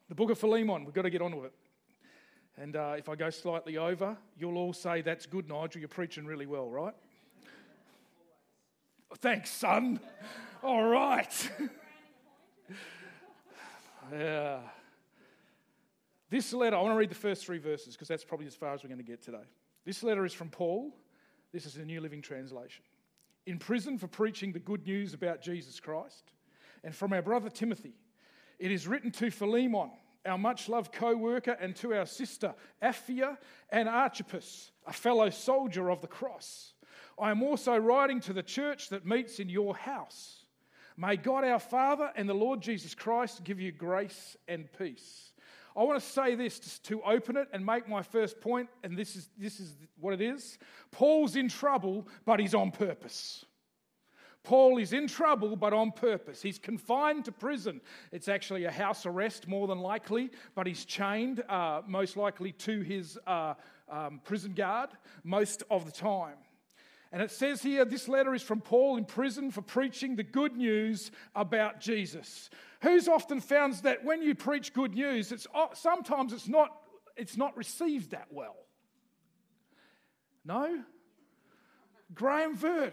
The book of Philemon, we've got to get on with it. And if I go slightly over, you'll all say, that's good, Nigel, you're preaching really well, right? Thanks, son. All right. Yeah. This letter, I want to read the first 3 verses because that's probably as far as we're going to get today. This letter is from Paul. This is the New Living Translation. In prison for preaching the good news about Jesus Christ, and from our brother Timothy, it is written to Philemon, our much-loved co-worker, and to our sister Apphia and Archippus, a fellow soldier of the cross. I am also writing to the church that meets in your house. May God our Father and the Lord Jesus Christ give you grace and peace. I want to say this to open it and make my first point, and this is what it is. Paul's in trouble, but he's on purpose. Paul is in trouble, but on purpose. He's confined to prison. It's actually a house arrest, more than likely, but he's chained, most likely to his prison guard most of the time. And it says here, this letter is from Paul in prison for preaching the good news about Jesus. Who's often found that when you preach good news, sometimes it's not received that well? No? Graham Vert.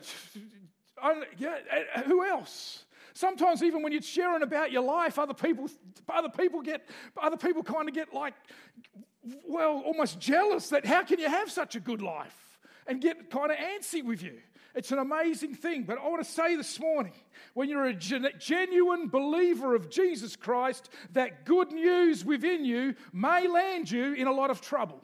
Who else? Sometimes even when you're sharing about your life, other people kind of get like, well, almost jealous that how can you have such a good life, and get kind of antsy with you. It's an amazing thing. But I want to say this morning, when you're a genuine believer of Jesus Christ, that good news within you may land you in a lot of trouble.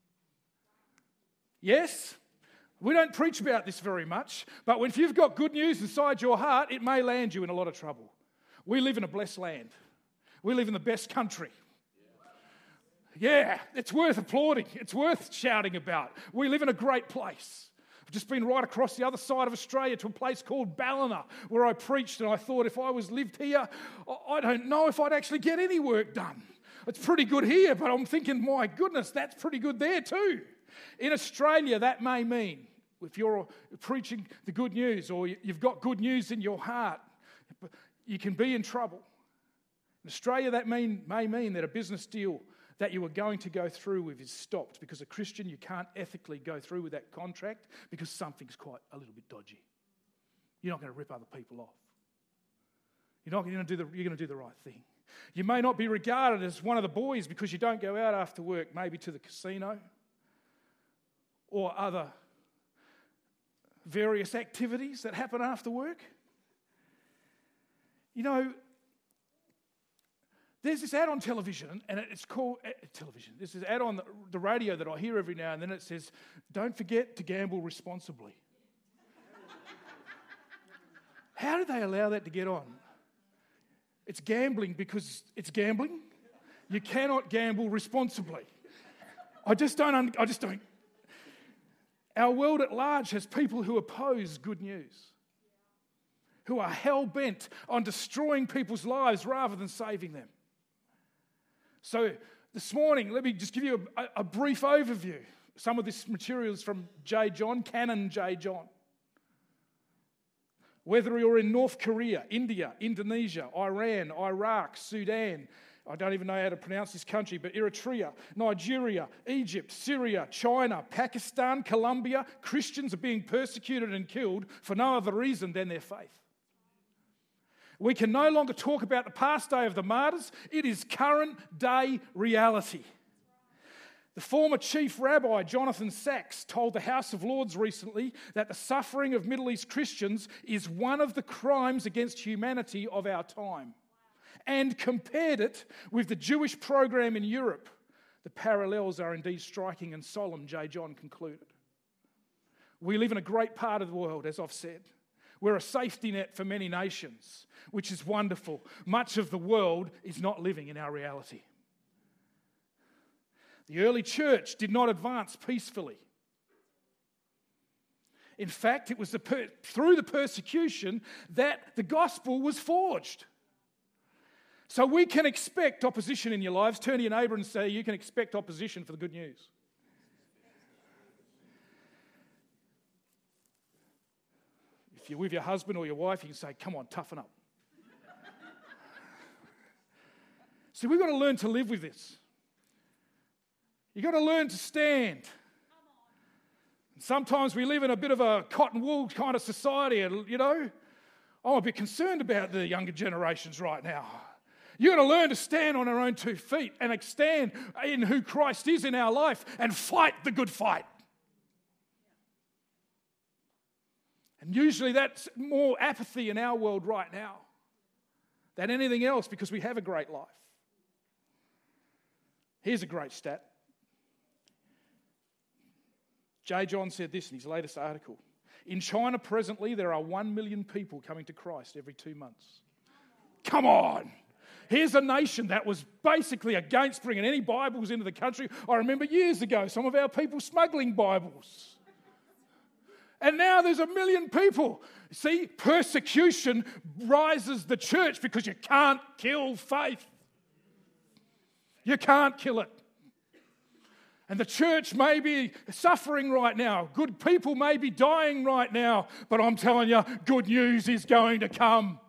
Yes? We don't preach about this very much, but if you've got good news inside your heart, it may land you in a lot of trouble. We live in a blessed land. We live in the best country. Yeah, it's worth applauding. It's worth shouting about. We live in a great place. I've just been right across the other side of Australia to a place called Ballina, where I preached, and I thought if I lived here, I don't know if I'd actually get any work done. It's pretty good here, but I'm thinking, my goodness, that's pretty good there too. In Australia, that may mean, if you're preaching the good news or you've got good news in your heart, you can be in trouble. In Australia, that may mean that a business deal that you are going to go through with is stopped, because a Christian, you can't ethically go through with that contract because something's quite a little bit dodgy. You're not going to rip other people off. You're going to do the right thing. You may not be regarded as one of the boys because you don't go out after work, maybe to the casino or other various activities that happen after work. You know, there's this ad on television, and it's called television. There's this ad on the radio that I hear every now and then. It says, "Don't forget to gamble responsibly." How do they allow that to get on? It's gambling because it's gambling. You cannot gamble responsibly. I just don't. Our world at large has people who oppose good news, who are hell-bent on destroying people's lives rather than saving them. So this morning, let me just give you a brief overview. Some of this material is from J. John, Canon J. John. Whether you're in North Korea, India, Indonesia, Iran, Iraq, Sudan, I don't even know how to pronounce this country, but Eritrea, Nigeria, Egypt, Syria, China, Pakistan, Colombia, Christians are being persecuted and killed for no other reason than their faith. We can no longer talk about the past day of the martyrs. It is current day reality. The former chief rabbi, Jonathan Sacks, told the House of Lords recently that the suffering of Middle East Christians is one of the crimes against humanity of our time, and compared it with the Jewish program in Europe. The parallels are indeed striking and solemn, J. John concluded. We live in a great part of the world, as I've said. We're a safety net for many nations, which is wonderful. Much of the world is not living in our reality. The early church did not advance peacefully. In fact, it was through the persecution that the gospel was forged. So we can expect opposition in your lives. Turn to your neighbour and say, you can expect opposition for the good news. If you're with your husband or your wife, you can say, come on, toughen up. See, we've got to learn to live with this. You've got to learn to stand. Sometimes we live in a bit of a cotton wool kind of society, and, I'm a bit concerned about the younger generations right now. You've got to learn to stand on our own 2 feet and stand in who Christ is in our life and fight the good fight. And usually that's more apathy in our world right now than anything else because we have a great life. Here's a great stat. J. John said this in his latest article. In China presently, there are 1 million people coming to Christ every 2 months. Come on! Here's a nation that was basically against bringing any Bibles into the country. I remember years ago, some of our people smuggling Bibles. And now there's 1 million people. See, persecution rises the church because you can't kill faith. You can't kill it. And the church may be suffering right now. Good people may be dying right now. But I'm telling you, good news is going to come.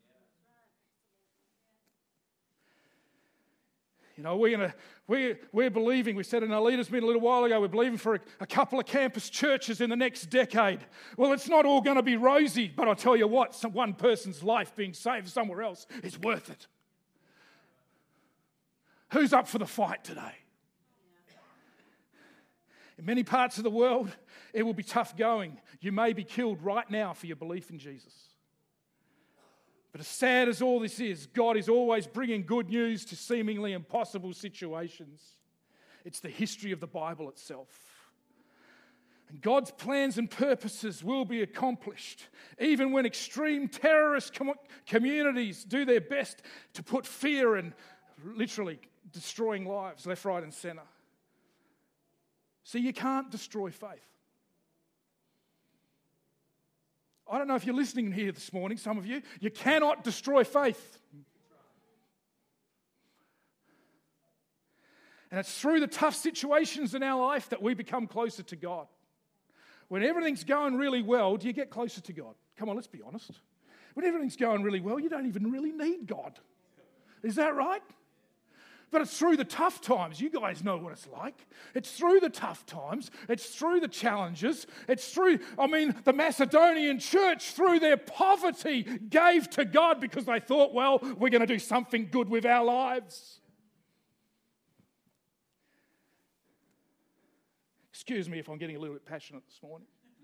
We're believing, we said in our leaders' meeting a little while ago, we're believing for a couple of campus churches in the next decade. Well, it's not all going to be rosy, but I'll tell you what, one person's life being saved somewhere else is worth it. Who's up for the fight today? In many parts of the world, it will be tough going. You may be killed right now for your belief in Jesus. But as sad as all this is, God is always bringing good news to seemingly impossible situations. It's the history of the Bible itself. And God's plans and purposes will be accomplished, even when extreme terrorist communities do their best to put fear and literally destroying lives left, right, and centre. See, you can't destroy faith. I don't know if you're listening here this morning, some of you. You cannot destroy faith. And it's through the tough situations in our life that we become closer to God. When everything's going really well, do you get closer to God? Come on, let's be honest. When everything's going really well, you don't even really need God. Is that right? But it's through the tough times. You guys know what it's like. It's through the tough times. It's through the challenges. It's through, the Macedonian church, through their poverty, gave to God because they thought, well, we're going to do something good with our lives. Excuse me if I'm getting a little bit passionate this morning.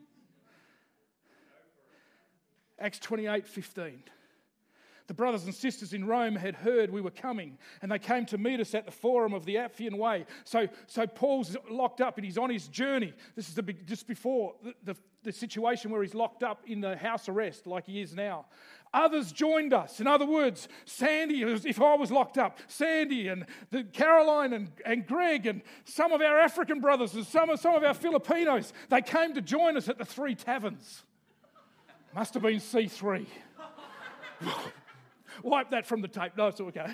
Acts 28:15. The brothers and sisters in Rome had heard we were coming, and they came to meet us at the Forum of the Appian Way. So Paul's locked up, and he's on his journey. This is just before the situation where he's locked up in the house arrest, like he is now. Others joined us. In other words, Sandy, if I was locked up, Sandy and Caroline and Greg and some of our African brothers and some of our Filipinos, they came to join us at the 3 taverns. Must have been C3. Wipe that from the tape. No, it's okay.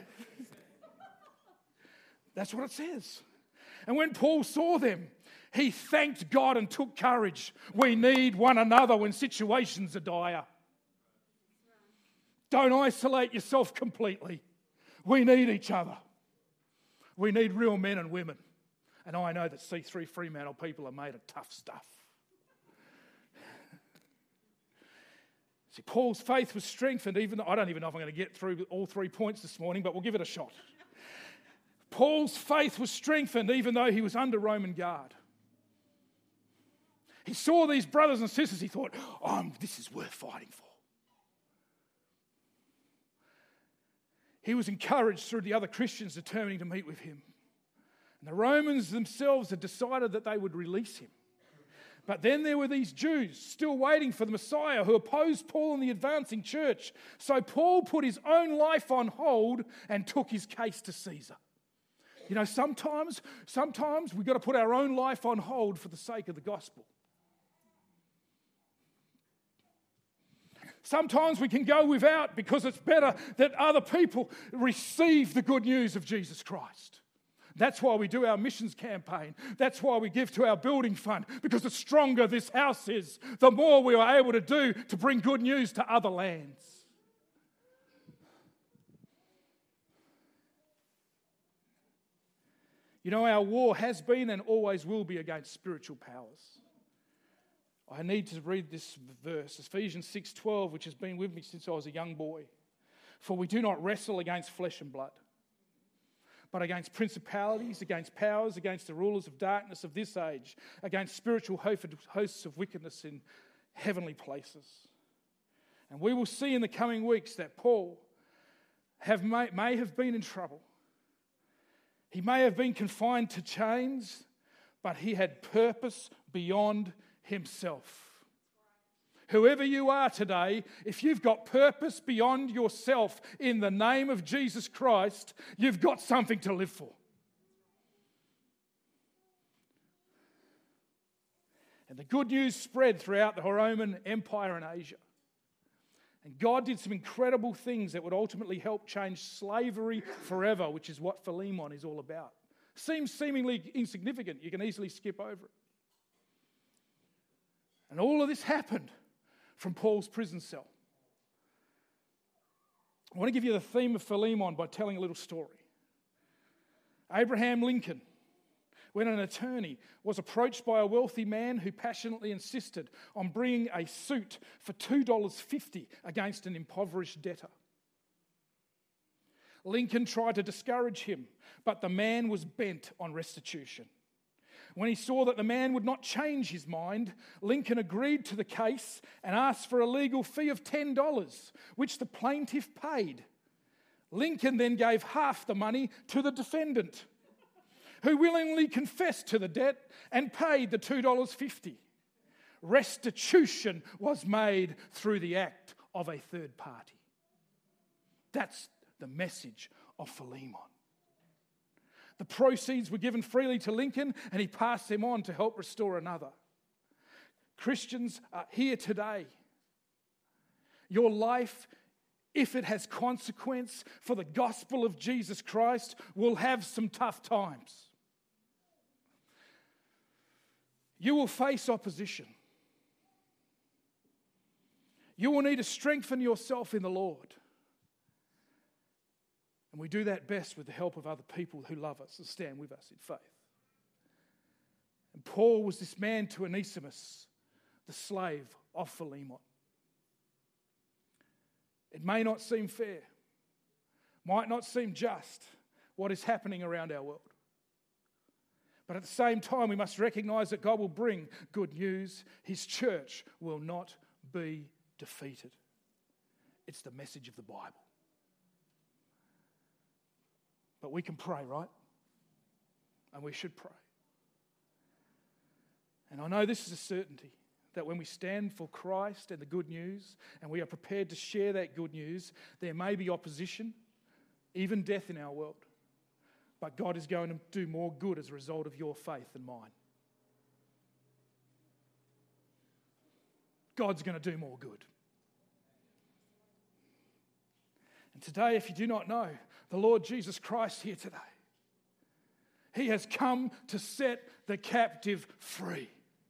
That's what it says. And when Paul saw them, he thanked God and took courage. We need one another when situations are dire. Don't isolate yourself completely. We need each other. We need real men and women. And I know that C3 Fremantle people are made of tough stuff. See, Paul's faith was strengthened, even though I don't even know if I'm going to get through all 3 points this morning, but we'll give it a shot. Paul's faith was strengthened even though he was under Roman guard. He saw these brothers and sisters, he thought, this is worth fighting for. He was encouraged through the other Christians determining to meet with him. And the Romans themselves had decided that they would release him. But then there were these Jews still waiting for the Messiah who opposed Paul and the advancing church. So Paul put his own life on hold and took his case to Caesar. Sometimes we've got to put our own life on hold for the sake of the gospel. Sometimes we can go without because it's better that other people receive the good news of Jesus Christ. That's why we do our missions campaign. That's why we give to our building fund, because the stronger this house is, the more we are able to do to bring good news to other lands. You know, our war has been and always will be against spiritual powers. I need to read this verse, Ephesians 6:12, which has been with me since I was a young boy. For we do not wrestle against flesh and blood, but against principalities, against powers, against the rulers of darkness of this age, against spiritual hosts of wickedness in heavenly places. And we will see in the coming weeks that Paul may have been in trouble. He may have been confined to chains, but he had purpose beyond himself. Whoever you are today, if you've got purpose beyond yourself in the name of Jesus Christ, you've got something to live for. And the good news spread throughout the Roman Empire in Asia. And God did some incredible things that would ultimately help change slavery forever, which is what Philemon is all about. Seems seemingly insignificant. You can easily skip over it. And all of this happened from Paul's prison cell. I want to give you the theme of Philemon by telling a little story. Abraham Lincoln, when an attorney was approached by a wealthy man who passionately insisted on bringing a suit for $2.50 against an impoverished debtor. Lincoln tried to discourage him, but the man was bent on restitution. When he saw that the man would not change his mind, Lincoln agreed to the case and asked for a legal fee of $10, which the plaintiff paid. Lincoln then gave half the money to the defendant, who willingly confessed to the debt and paid the $2.50. Restitution was made through the act of a third party. That's the message of Philemon. The proceeds were given freely to Lincoln, and he passed them on to help restore another. Christians are here today. Your life, if it has consequence for the gospel of Jesus Christ, will have some tough times. You will face opposition. You will need to strengthen yourself in the Lord. And we do that best with the help of other people who love us and stand with us in faith. And Paul was this man to Onesimus, the slave of Philemon. It may not seem fair, might not seem just what is happening around our world. But at the same time, we must recognize that God will bring good news. His church will not be defeated. It's the message of the Bible. But we can pray, right? And we should pray. And I know this is a certainty, that when we stand for Christ and the good news, and we are prepared to share that good news, there may be opposition, even death in our world. But God is going to do more good as a result of your faith than mine. God's going to do more good. And today, if you do not know the Lord Jesus Christ here today, He has come to set the captive free.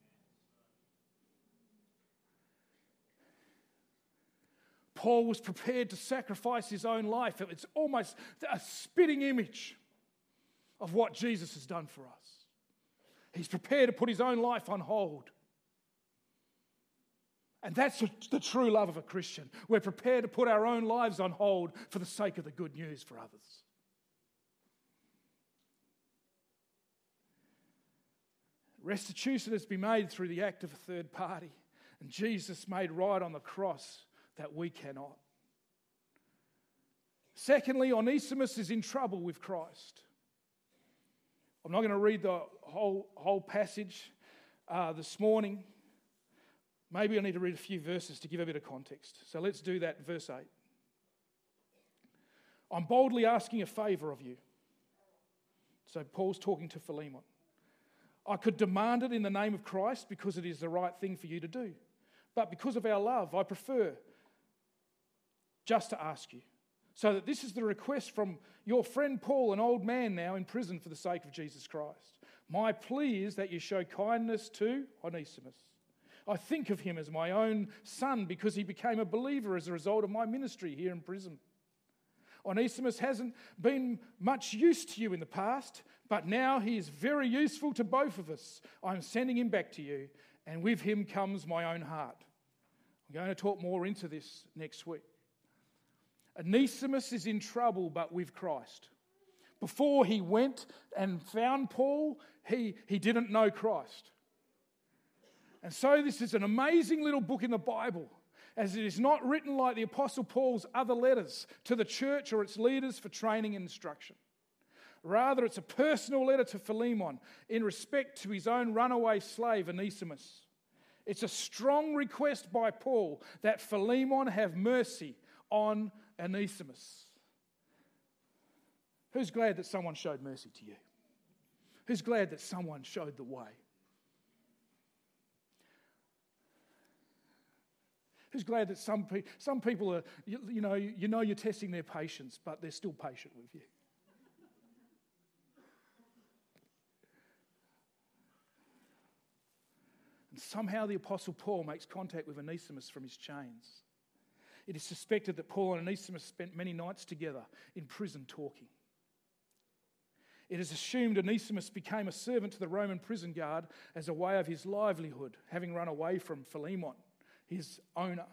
Paul was prepared to sacrifice his own life. It's almost a spitting image of what Jesus has done for us. He's prepared to put his own life on hold. And that's the true love of a Christian. We're prepared to put our own lives on hold for the sake of the good news for others. Restitution has been made through the act of a third party. And Jesus made right on the cross that we cannot. Secondly, Onesimus is in trouble with Christ. I'm not going to read the whole passage this morning. Maybe I need to read a few verses to give a bit of context. So let's do that, verse 8. I'm boldly asking a favour of you. So Paul's talking to Philemon. I could demand it in the name of Christ because it is the right thing for you to do. But because of our love, I prefer just to ask you. So that this is the request from your friend Paul, an old man now in prison for the sake of Jesus Christ. My plea is that you show kindness to Onesimus. I think of him as my own son because he became a believer as a result of my ministry here in prison. Onesimus hasn't been much use to you in the past, but now he is very useful to both of us. I'm sending him back to you, and with him comes my own heart. I'm going to talk more into this next week. Onesimus is in trouble, but with Christ. Before he went and found Paul, he didn't know Christ. And so this is an amazing little book in the Bible, as it is not written like the Apostle Paul's other letters to the church or its leaders for training and instruction. Rather, it's a personal letter to Philemon in respect to his own runaway slave, Onesimus. It's a strong request by Paul that Philemon have mercy on Onesimus. Who's glad that someone showed mercy to you? Who's glad that someone showed the way? Who's glad that some people are, you know you're testing their patience, but they're still patient with you? And somehow the Apostle Paul makes contact with Onesimus from his chains. It is suspected that Paul and Onesimus spent many nights together in prison talking. It is assumed Onesimus became a servant to the Roman prison guard as a way of his livelihood, having run away from Philemon, his owner.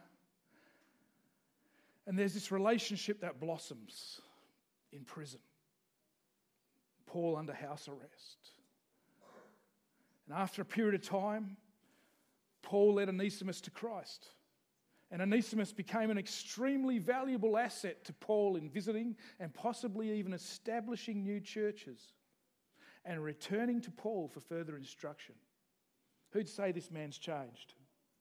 And there's this relationship that blossoms in prison. Paul under house arrest. And after a period of time, Paul led Onesimus to Christ. And Onesimus became an extremely valuable asset to Paul in visiting and possibly even establishing new churches and returning to Paul for further instruction. Who'd say this man's changed?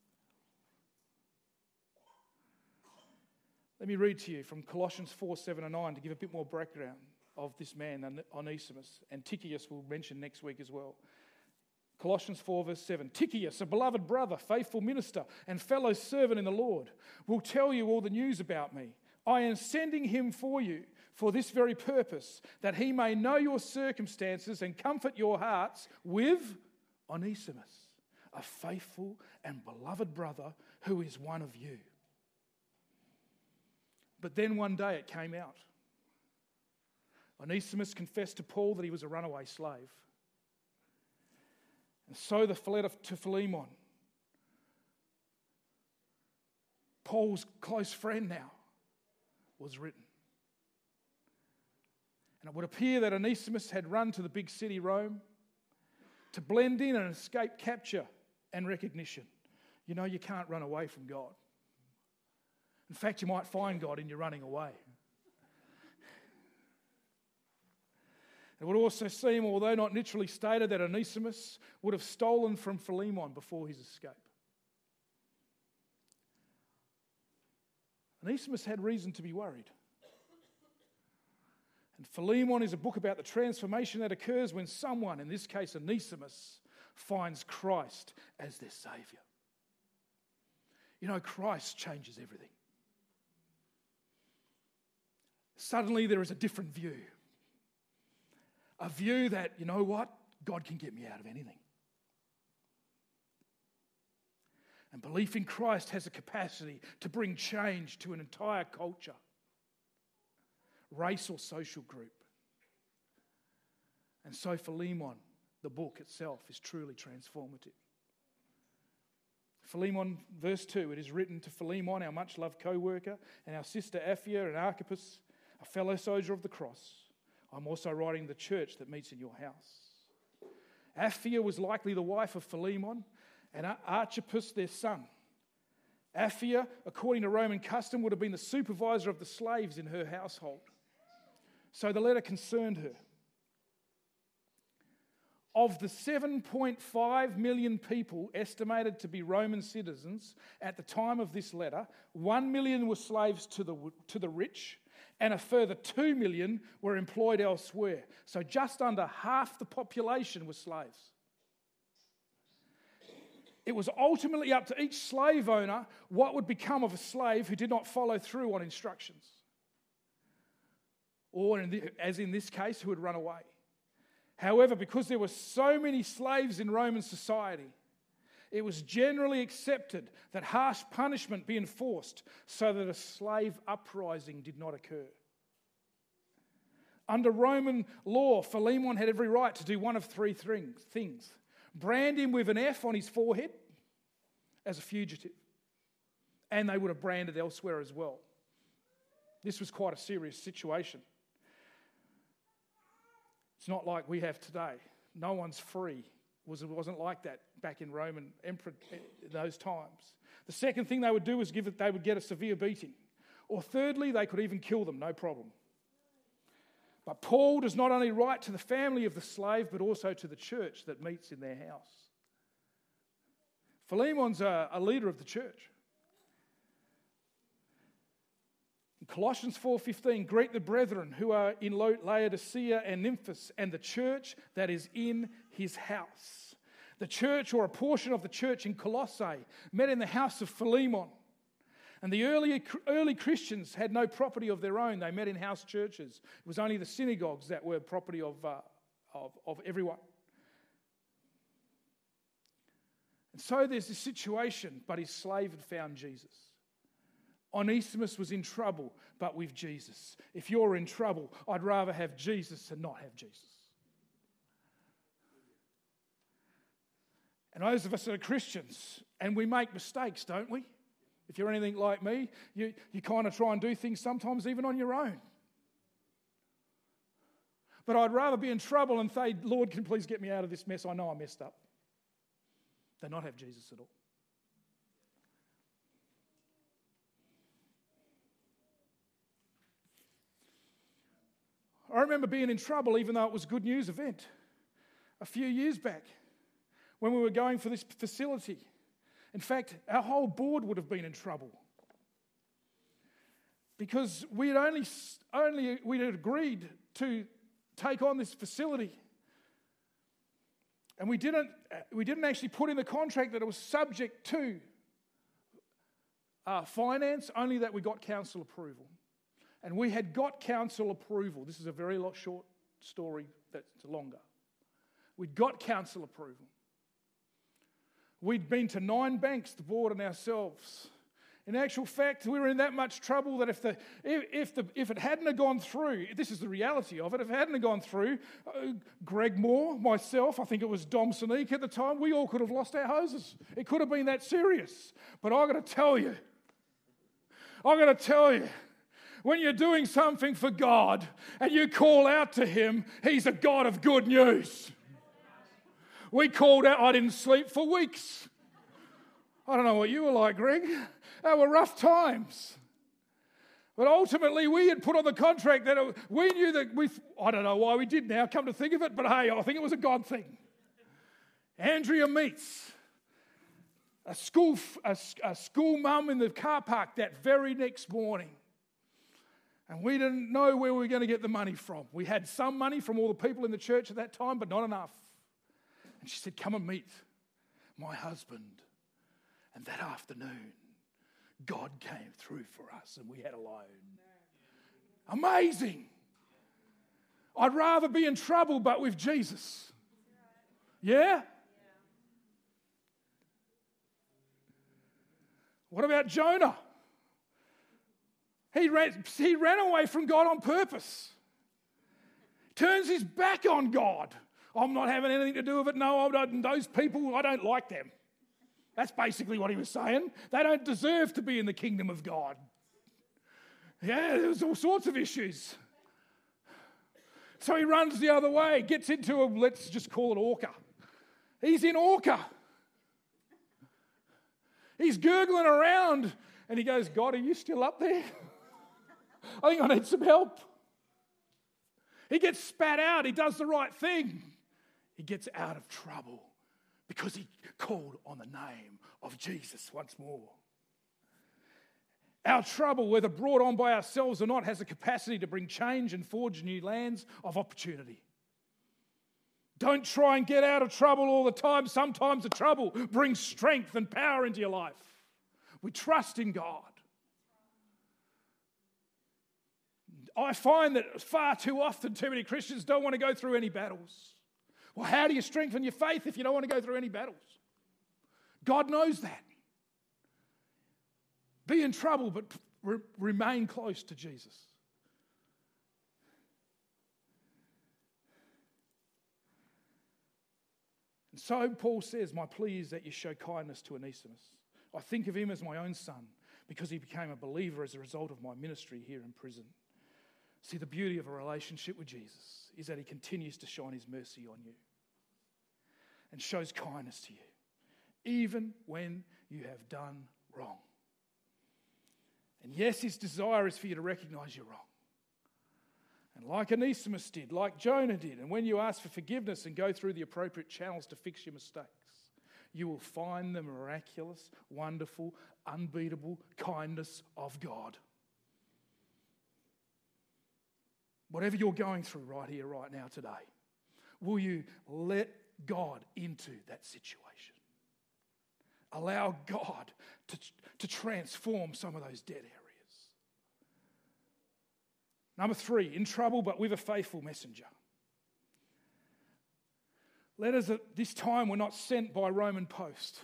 Let me read to you from Colossians 4, 7 and 9 to give a bit more background of this man, Onesimus. And Tychicus we'll mention next week as well. Colossians 4 verse 7. Tychicus, a beloved brother, faithful minister, and fellow servant in the Lord, will tell you all the news about me. I am sending him for you for this very purpose, that he may know your circumstances and comfort your hearts with Onesimus, a faithful and beloved brother who is one of you. But then one day it came out. Onesimus confessed to Paul that he was a runaway slave. And so the letter to Philemon, Paul's close friend now, was written. And it would appear that Onesimus had run to the big city, Rome, to blend in and escape capture and recognition. You know, you can't run away from God. In fact, you might find God in your running away. It would also seem, although not literally stated, that Onesimus would have stolen from Philemon before his escape. Onesimus had reason to be worried. And Philemon is a book about the transformation that occurs when someone, in this case Onesimus, finds Christ as their Saviour. You know, Christ changes everything. Suddenly there is a different view. A view that, you know what, God can get me out of anything. And belief in Christ has a capacity to bring change to an entire culture, race or social group. And so Philemon, the book itself, is truly transformative. Philemon, verse 2, it is written to Philemon, our much-loved co-worker, and our sister Apphia and Archippus, a fellow soldier of the cross. I'm also writing the church that meets in your house. Apphia was likely the wife of Philemon, and Archippus their son. Apphia, according to Roman custom, would have been the supervisor of the slaves in her household. So the letter concerned her. Of the 7.5 million people estimated to be Roman citizens at the time of this letter, 1 million were slaves to the rich, and a further 2 million were employed elsewhere. So just under half the population were slaves. It was ultimately up to each slave owner what would become of a slave who did not follow through on instructions. Or, as in this case, who had run away. However, because there were so many slaves in Roman society, it was generally accepted that harsh punishment be enforced so that a slave uprising did not occur. Under Roman law, Philemon had every right to do one of three things. Brand him with an F on his forehead as a fugitive. And they would have branded elsewhere as well. This was quite a serious situation. It's not like we have today. No one's free. It wasn't like that back in Roman emperor in those times. The second thing they would do was they would get a severe beating. Or thirdly, they could even kill them, no problem. But Paul does not only write to the family of the slave, but also to the church that meets in their house. Philemon's a leader of the church. In Colossians 4:15, greet the brethren who are in Laodicea and Nymphas and the church that is in his house. The church, or a portion of the church in Colossae, met in the house of Philemon. And the early Christians had no property of their own. They met in house churches. It was only the synagogues that were property of everyone. And so there's this situation, but his slave had found Jesus. Onesimus was in trouble, but with Jesus. If you're in trouble, I'd rather have Jesus than not have Jesus. And those of us that are Christians, and we make mistakes, don't we? If you're anything like me, you kind of try and do things sometimes even on your own. But I'd rather be in trouble and say, Lord, can you please get me out of this mess? I know I messed up. Than not have Jesus at all. I remember being in trouble, even though it was a good news event, a few years back when we were going for this facility. In fact, our whole board would have been in trouble because we had agreed to take on this facility, and we didn't actually put in the contract that it was subject to finance, only that we got council approval. And we had got council approval. This is a very short story that's longer. We'd got council approval. We'd been to 9 banks, the board and ourselves. In actual fact, we were in that much trouble that if it hadn't have gone through, this is the reality of it, if it hadn't have gone through, Greg Moore, myself, I think it was Dom Sonique at the time, we all could have lost our hoses. It could have been that serious. But I've got to tell you, when you're doing something for God and you call out to Him, He's a God of good news. We called out, I didn't sleep for weeks. I don't know what you were like, Greg. They were rough times. But ultimately, we had put on the contract that we knew that I don't know why we did now, come to think of it, but hey, I think it was a God thing. Andrea meets a school mum in the car park that very next morning. And we didn't know where we were going to get the money from. We had some money from all the people in the church at that time, but not enough. And she said, come and meet my husband. And that afternoon, God came through for us and we had a loan. Amazing. I'd rather be in trouble, but with Jesus. Yeah? What about Jonah? He ran away from God on purpose. Turns his back on God. I'm not having anything to do with it. No, those people, I don't like them. That's basically what he was saying. They don't deserve to be in the kingdom of God. Yeah, there's all sorts of issues. So he runs the other way, gets into let's just call it Orca. He's in Orca. He's gurgling around and he goes, God, are you still up there? I think I need some help. He gets spat out. He does the right thing. He gets out of trouble because he called on the name of Jesus once more. Our trouble, whether brought on by ourselves or not, has a capacity to bring change and forge new lands of opportunity. Don't try and get out of trouble all the time. Sometimes the trouble brings strength and power into your life. We trust in God. I find that far too often, too many Christians don't want to go through any battles. Well, how do you strengthen your faith if you don't want to go through any battles? God knows that. Be in trouble, but remain close to Jesus. And so Paul says, my plea is that you show kindness to Onesimus. I think of him as my own son because he became a believer as a result of my ministry here in prison. See, the beauty of a relationship with Jesus is that he continues to shine his mercy on you and shows kindness to you, even when you have done wrong. And yes, his desire is for you to recognize you're wrong. And like Onesimus did, like Jonah did, and when you ask for forgiveness and go through the appropriate channels to fix your mistakes, you will find the miraculous, wonderful, unbeatable kindness of God. Whatever you're going through right here, right now, today, will you let God into that situation? Allow God to transform some of those dead areas. Number 3, in trouble but with a faithful messenger. Letters at this time were not sent by Roman post.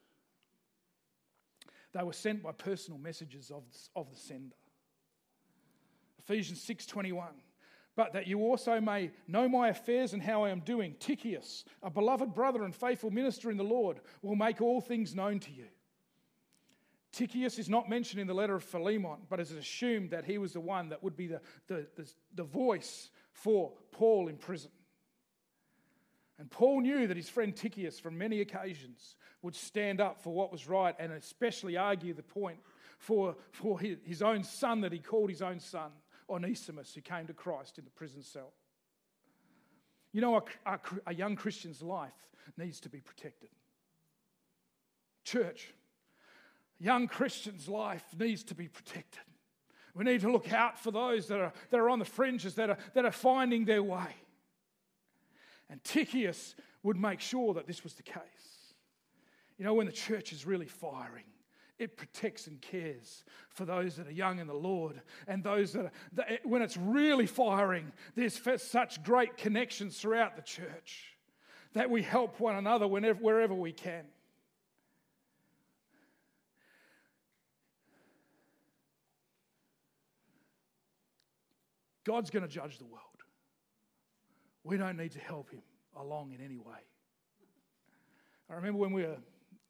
They were sent by personal messages of the sender. Ephesians 6:21. But that you also may know my affairs and how I am doing, Tychicus, a beloved brother and faithful minister in the Lord, will make all things known to you. Tychicus is not mentioned in the letter of Philemon, but it is assumed that he was the one that would be the voice for Paul in prison. And Paul knew that his friend Tychicus, from many occasions, would stand up for what was right and especially argue the point for his own son that he called his own son, Onesimus, who came to Christ in the prison cell. You know, a young Christian's life needs to be protected. Church, a young Christian's life needs to be protected. We need to look out for those that are on the fringes, that are finding their way. And Tychicus would make sure that this was the case. You know, when the church is really firing, it protects and cares for those that are young in the Lord, and those when it's really firing, there's such great connections throughout the church that we help one another wherever we can. God's going to judge the world. We don't need to help him along in any way. I remember when we were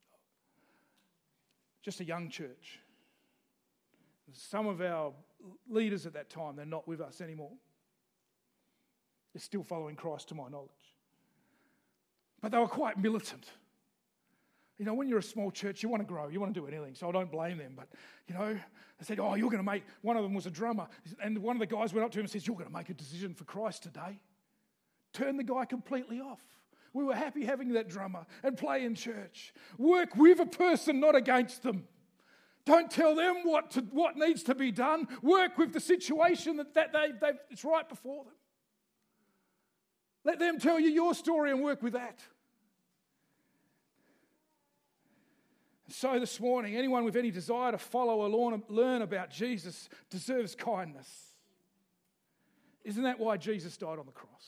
just a young church. Some of our leaders at that time, they're not with us anymore. They're still following Christ to my knowledge. But they were quite militant. You know, when you're a small church, you want to grow, you want to do anything, so I don't blame them. But, you know, they said, oh, you're going to make, one of them was a drummer, and one of the guys went up to him and says, you're going to make a decision for Christ today. Turn the guy completely off. We were happy having that drummer and play in church. Work with a person, not against them. Don't tell them what needs to be done. Work with the situation that it's right before them. Let them tell you your story and work with that. So this morning, anyone with any desire to follow or learn about Jesus deserves kindness. Isn't that why Jesus died on the cross?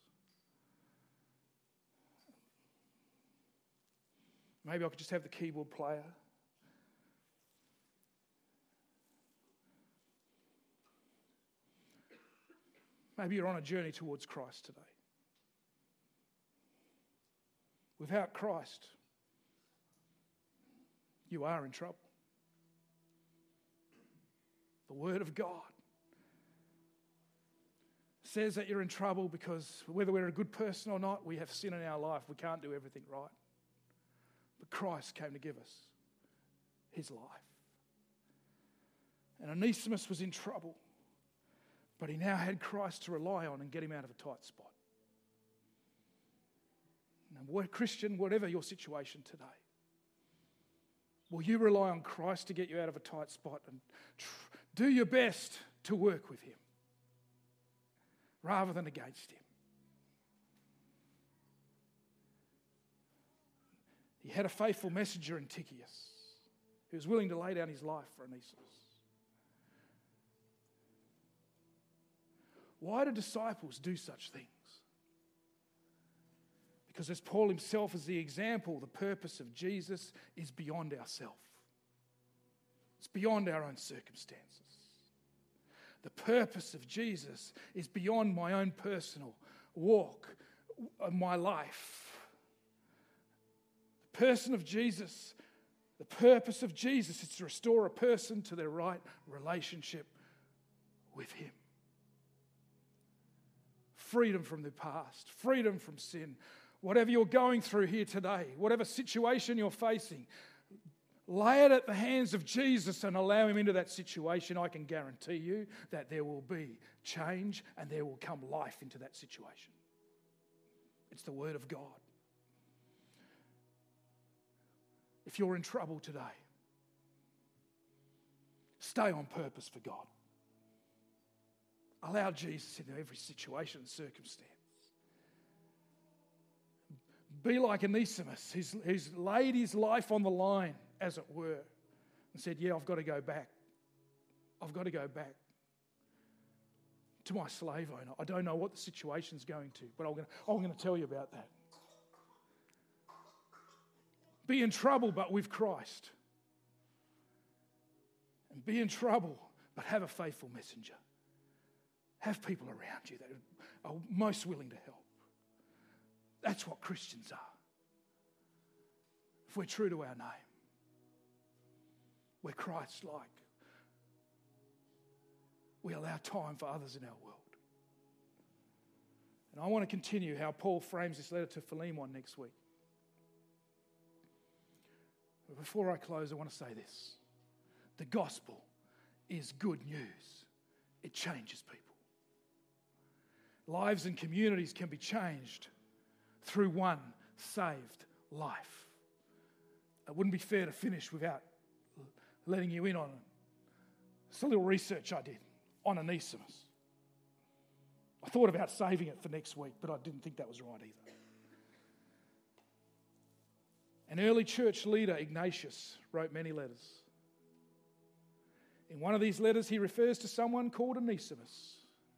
Maybe I could just have the keyboard player. Maybe you're on a journey towards Christ today. Without Christ, you are in trouble. The Word of God says that you're in trouble because whether we're a good person or not, we have sin in our life. We can't do everything right. But Christ came to give us his life. And Onesimus was in trouble, but he now had Christ to rely on and get him out of a tight spot. Now, Christian, whatever your situation today, will you rely on Christ to get you out of a tight spot and do your best to work with him rather than against him? He had a faithful messenger in Tychicus who was willing to lay down his life for Onesimus. Why do disciples do such things? Because as Paul himself is the example, the purpose of Jesus is beyond ourselves. It's beyond our own circumstances. The purpose of Jesus is beyond my own personal walk of my life. person of Jesus, the purpose of Jesus is to restore a person to their right relationship with Him. Freedom from the past, freedom from sin. Whatever you're going through here today, whatever situation you're facing, lay it at the hands of Jesus and allow Him into that situation. I can guarantee you that there will be change and there will come life into that situation. It's the Word of God. If you're in trouble today, stay on purpose for God. Allow Jesus into every situation and circumstance. Be like Onesimus, who's laid his life on the line, as it were, and said, yeah, I've got to go back. I've got to go back to my slave owner. I don't know what the situation's going to, but I'm going to tell you about that. Be in trouble, but with Christ. And be in trouble, but have a faithful messenger. Have people around you that are most willing to help. That's what Christians are. If we're true to our name, we're Christ-like. We allow time for others in our world. And I want to continue how Paul frames this letter to Philemon next week. But before I close, I want to say this. The gospel is good news. It changes people. Lives and communities can be changed through one saved life. It wouldn't be fair to finish without letting you in on it. It's a little research I did on Onesimus. I thought about saving it for next week, but I didn't think that was right either. An early church leader, Ignatius, wrote many letters. In one of these letters, he refers to someone called Onesimus.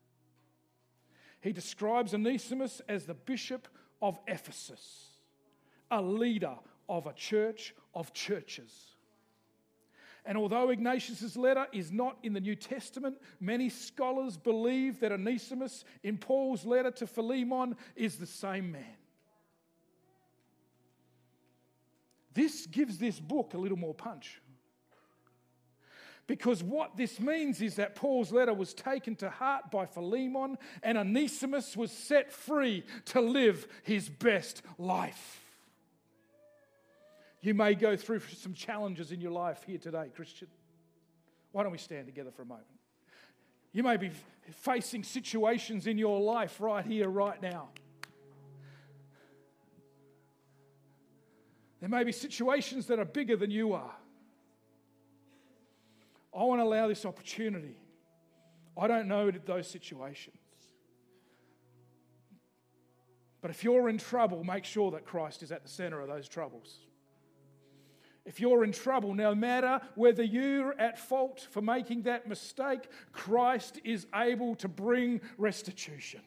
He describes Onesimus as the bishop of Ephesus, a leader of a church of churches. And although Ignatius' letter is not in the New Testament, many scholars believe that Onesimus in Paul's letter to Philemon is the same man. This gives this book a little more punch. Because what this means is that Paul's letter was taken to heart by Philemon and Onesimus was set free to live his best life. You may go through some challenges in your life here today, Christian. Why don't we stand together for a moment? You may be facing situations in your life right here, right now. There may be situations that are bigger than you are. I want to allow this opportunity. I don't know those situations. But if you're in trouble, make sure that Christ is at the center of those troubles. If you're in trouble, no matter whether you're at fault for making that mistake, Christ is able to bring restitution.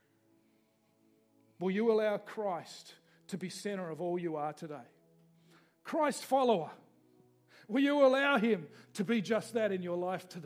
Will you allow Christ to be center of all you are today? Christ follower. Will you allow Him to be just that in your life today?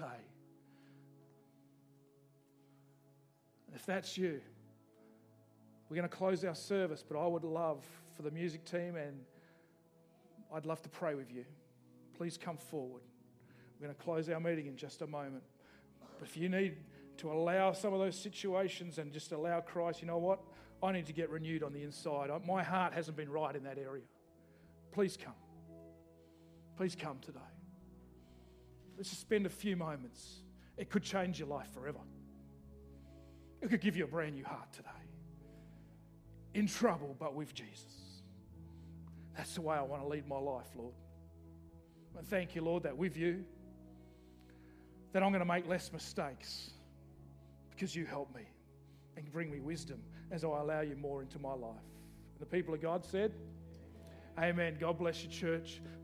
If that's you, we're going to close our service, but I would love for the music team and I'd love to pray with you. Please come forward. We're going to close our meeting in just a moment. But if you need to allow some of those situations and just allow Christ, you know what? I need to get renewed on the inside. My heart hasn't been right in that area. Please come. Please come today. Let's just spend a few moments. It could change your life forever. It could give you a brand new heart today. In trouble, but with Jesus. That's the way I want to lead my life, Lord. And thank you, Lord, that with you, that I'm going to make less mistakes because you help me and bring me wisdom as I allow you more into my life. And the people of God said, amen. God bless you, church.